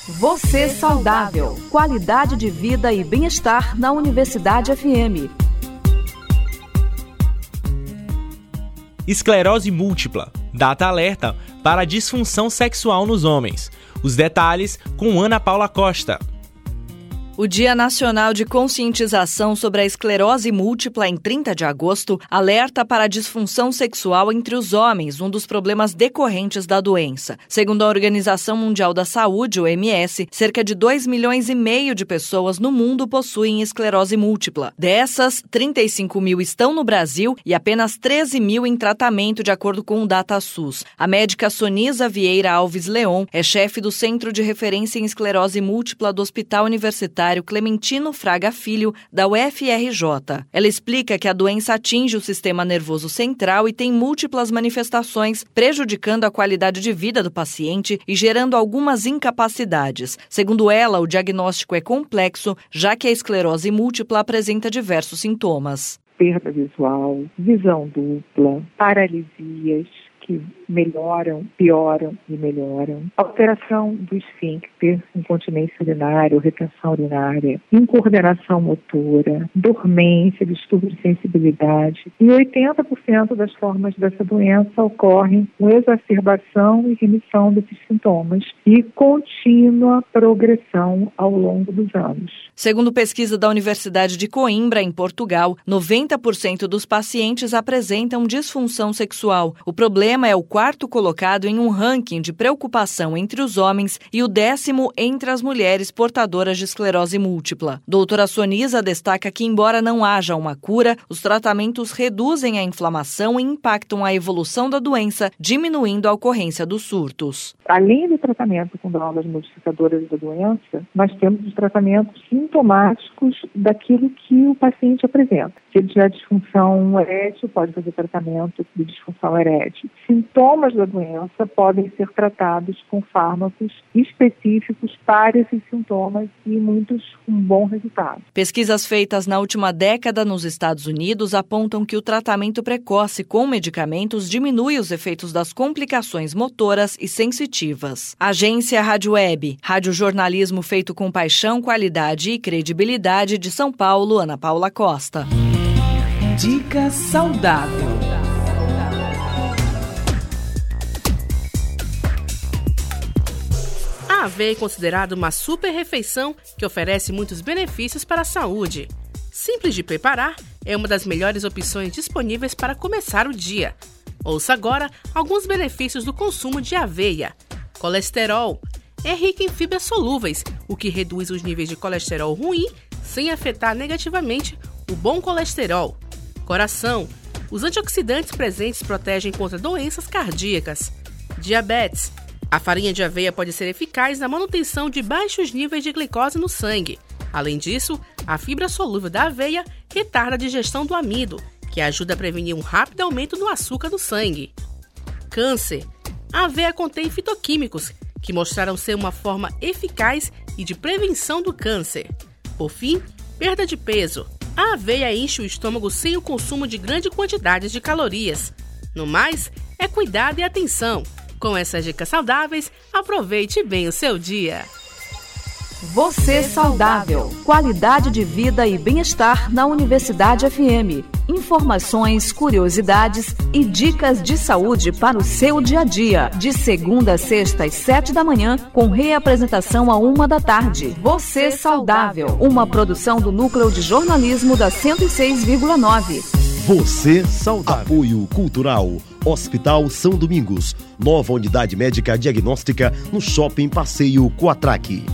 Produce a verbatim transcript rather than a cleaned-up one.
Você saudável. Qualidade de vida e bem-estar na Universidade F M. Esclerose múltipla. Data alerta para a disfunção sexual nos homens. Os detalhes com Ana Paula Costa. O Dia Nacional de Conscientização sobre a Esclerose Múltipla, em trinta de agosto, alerta para a disfunção sexual entre os homens, um dos problemas decorrentes da doença. Segundo a Organização Mundial da Saúde, O M S, cerca de dois milhões e meio de pessoas no mundo possuem esclerose múltipla. Dessas, trinta e cinco mil estão no Brasil e apenas treze mil em tratamento, de acordo com o DataSUS. A médica Sonisa Vieira Alves Leon é chefe do Centro de Referência em Esclerose Múltipla do Hospital Universitário Clementino Fraga Filho, da U F R J. Ela explica que a doença atinge o sistema nervoso central e tem múltiplas manifestações, prejudicando a qualidade de vida do paciente e gerando algumas incapacidades. Segundo ela, o diagnóstico é complexo, já que a esclerose múltipla apresenta diversos sintomas. Perda visual, visão dupla, paralisias que melhoram, pioram e melhoram. Alteração do esfíncter, incontinência urinária ou retenção urinária, incoordenação motora, dormência, distúrbio de sensibilidade. E oitenta por cento das formas dessa doença ocorrem com exacerbação e remissão desses sintomas e contínua progressão ao longo dos anos. Segundo pesquisa da Universidade de Coimbra, em Portugal, noventa por cento dos pacientes apresentam disfunção sexual. O problema é o quarto colocado em um ranking de preocupação entre os homens e o décimo entre as mulheres portadoras de esclerose múltipla. Doutora Sonisa destaca que, embora não haja uma cura, os tratamentos reduzem a inflamação e impactam a evolução da doença, diminuindo a ocorrência dos surtos. Além do tratamento com drogas modificadoras da doença, nós temos os tratamentos sintomáticos daquilo que o paciente apresenta. Se ele tiver disfunção erétil, pode fazer tratamento de disfunção erétil. Sintomas da doença podem ser tratados com fármacos específicos para esses sintomas e muitos com bom resultado. Pesquisas feitas na última década nos Estados Unidos apontam que o tratamento precoce com medicamentos diminui os efeitos das complicações motoras e sensitivas. Agência Rádio Web, rádio jornalismo feito com paixão, qualidade e credibilidade, de São Paulo, Ana Paula Costa. Dica saudável. A aveia é considerada uma super refeição que oferece muitos benefícios para a saúde. Simples de preparar, é uma das melhores opções disponíveis para começar o dia. Ouça agora alguns benefícios do consumo de aveia. Colesterol. É rica em fibras solúveis, o que reduz os níveis de colesterol ruim sem afetar negativamente o bom colesterol. Coração. Os antioxidantes presentes protegem contra doenças cardíacas. Diabetes. A farinha de aveia pode ser eficaz na manutenção de baixos níveis de glicose no sangue. Além disso, a fibra solúvel da aveia retarda a digestão do amido, que ajuda a prevenir um rápido aumento do açúcar no sangue. Câncer. A aveia contém fitoquímicos, que mostraram ser uma forma eficaz e de prevenção do câncer. Por fim, perda de peso. A aveia enche o estômago sem o consumo de grande quantidade de calorias. No mais, é cuidado e atenção. Com essas dicas saudáveis, aproveite bem o seu dia. Você saudável. Qualidade de vida e bem-estar na Universidade F M. Informações, curiosidades e dicas de saúde para o seu dia a dia. De segunda a sexta às sete da manhã, com reapresentação à uma da tarde. Você saudável. Uma produção do Núcleo de Jornalismo da cento e seis vírgula nove. Você saudável. Apoio Cultural. Hospital São Domingos. Nova unidade médica diagnóstica no Shopping Passeio Coatraque.